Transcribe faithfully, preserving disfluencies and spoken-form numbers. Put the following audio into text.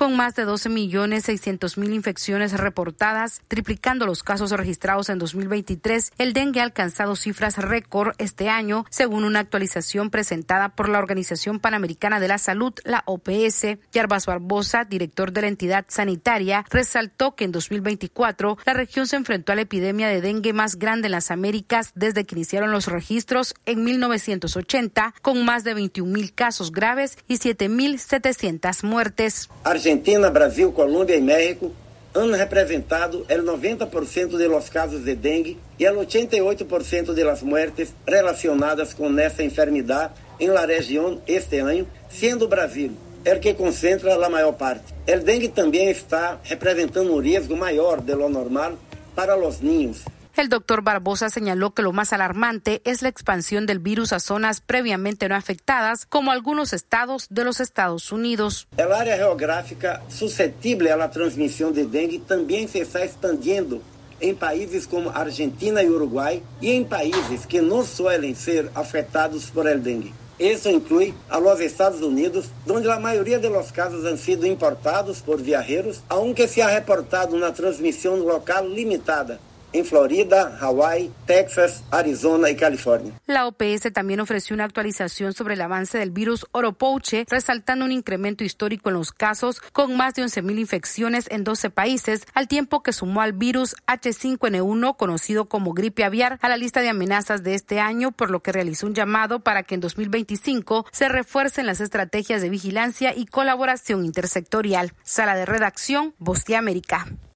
Con más de doce millones seiscientos mil infecciones reportadas, triplicando los casos registrados en dos mil veintitrés, el dengue ha alcanzado cifras récord este año, según una actualización presentada por la Organización Panamericana de la Salud, la O P S. Yarbas Barbosa, director de la entidad sanitaria, resaltó que en dos mil veinticuatro la región se enfrentó a la epidemia de dengue más grande en las Américas desde que iniciaron los registros en mil novecientos ochenta, con más de veintiún mil casos graves y siete mil setecientas muertes. Argentina, Brasil, Colômbia y México han representado el noventa por ciento de los casos de dengue y el ochenta y ocho por ciento de las muertes relacionadas con esta enfermedad en la región este año, siendo Brasil el que concentra la mayor parte. El dengue también está representando un riesgo mayor de lo normal para los niños. El doctor Barbosa señaló que lo más alarmante es la expansión del virus a zonas previamente no afectadas, como algunos estados de los Estados Unidos. El área geográfica susceptible a la transmisión de dengue también se está expandiendo en países como Argentina y Uruguay y en países que no suelen ser afectados por el dengue. Eso incluye a los Estados Unidos, donde la mayoría de los casos han sido importados por viajeros, aunque se ha reportado una transmisión local limitada en Florida, Hawái, Texas, Arizona y California. La O P S también ofreció una actualización sobre el avance del virus Oropouche, resaltando un incremento histórico en los casos, con más de once mil infecciones en doce países, al tiempo que sumó al virus H cinco N uno, conocido como gripe aviar, a la lista de amenazas de este año, por lo que realizó un llamado para que en dos mil veinticinco se refuercen las estrategias de vigilancia y colaboración intersectorial. Sala de redacción, Voz de América.